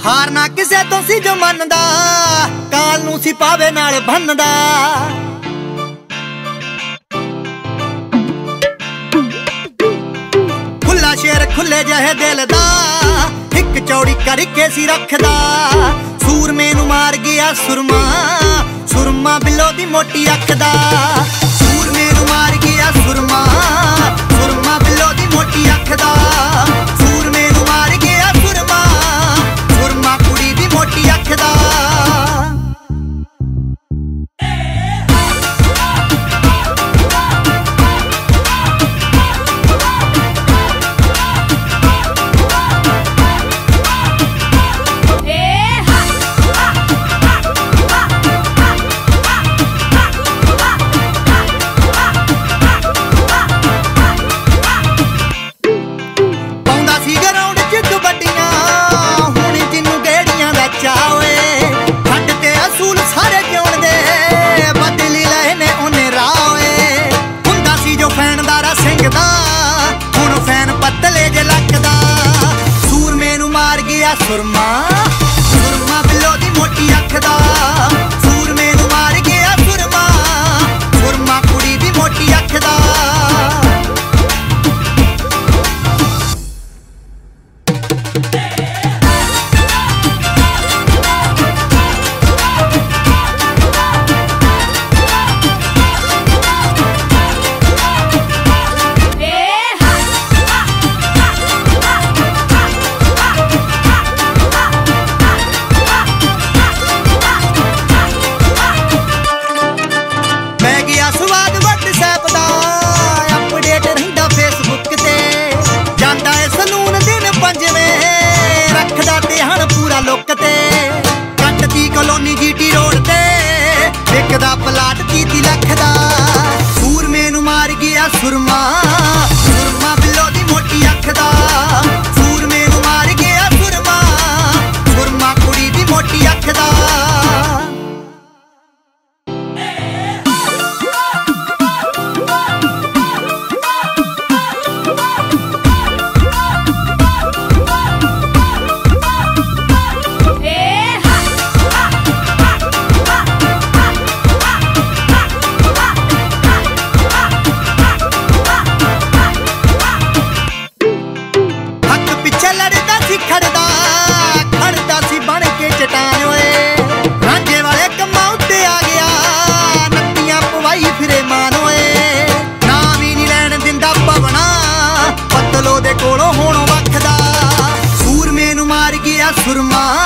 ਹਾਰ ਨਾ ਕਿਸੇ ਤੋਂ ਸੀ ਜੋ ਮੰਨਦਾ, ਕਾਲ ਨੂੰ ਸੀ ਪਾਵੇ ਨਾਲ ਬੰਨਦਾ। ਖੁੱਲਾ ਸ਼ੇਰ ਖੁੱਲੇ ਜਿਹੇ ਦਿਲ ਦਾ, ਇੱਕ ਚੌੜੀ ਕਰਕੇ ਸੀ ਰੱਖਦਾ। ਸੂਰਮੇ ਨੂੰ ਮਾਰ ਗਿਆ ਸੁਰਮਾ, ਸੁਰਮਾ ਬਿੱਲੋ ਦੀ ਮੋਟੀ ਅੱਖ ਦਾ। ਸੂਰਮੇ ਨੂੰ ਮਾਰ ਗਿਆ ਸੁਰਮਾ, ਸੁਰਮਾ ਬਿੱਲੋ ਦੀ ਮੋਟੀ ਅੱਖ ਦਾ। ਸੂਰਮੇ ਨੂੰ ਮਾਰ ਗਿਆ ਸੁਰਮਾ, ਸੁਰਮਾ ਕੁੜੀ ਦੀ ਮੋਟੀ ਅੱਖ ਦਾ। ਸੁਰਮਾ, ਸੁਰਮਾ ਬਿੱਲੋ ਦੀ ਮੋਟੀ ਅੱਖ ਦਾ। ਸੂਰਮੇ ਨੂੰ ਮਾਰ ਗਿਆ ਸੁਰਮਾ, ਸੁਰਮਾ ਕੁੜੀ ਦੀ ਮੋਟੀ ਅੱਖ ਦਾ। ਕੱਟਦੀ ਕਲੋਨੀ ਜੀਟੀ ਰੋਡ ਤੇ, ਵਿਕਦਾ ਪਲਾਟ 30 ਲੱਖ ਦਾ। ਸੂਰਮੇ ਨੂੰ ਮਾਰ ਗਿਆ ਸੁਰਮਾ, ਸੁਰਮਾ ਬਿੱਲੋ ਦੀ ਮੋਟੀ ਅੱਖ ਦਾ। ਸੂਰਮੇ ਨੂੰ ਮਾਰ ਗਿਆ ਸੁਰਮਾ, ਸੁਰਮਾ ਕੁੜੀ ਦੀ ਮੋਟੀ ਅੱਖ ਦਾ। ਖੜਦਾ ਸੀ ਬਣ ਕੇ ਚਟਾਨ ਓਏ, ਰਾਂਝੇ ਵਾਲੇ ਕੰਮਾਂ ਉੱਤੇ ਆ ਗਿਆ, ਨੱਤੀਆਂ ਪਵਾਈ ਫਿਰੇ ਮਾਨ ਓਏ। ਨਾ ਵੀ ਨੀ ਲੈਣ ਦਿੰਦਾ ਪਵਣਾ, ਪਤਲੋ ਦੇ ਕੋਲੋਂ ਹੁਣ ਵੱਖਦਾ। ਸੂਰਮੇ ਨੂੰ ਮਾਰ ਗਿਆ ਸੁਰਮਾ,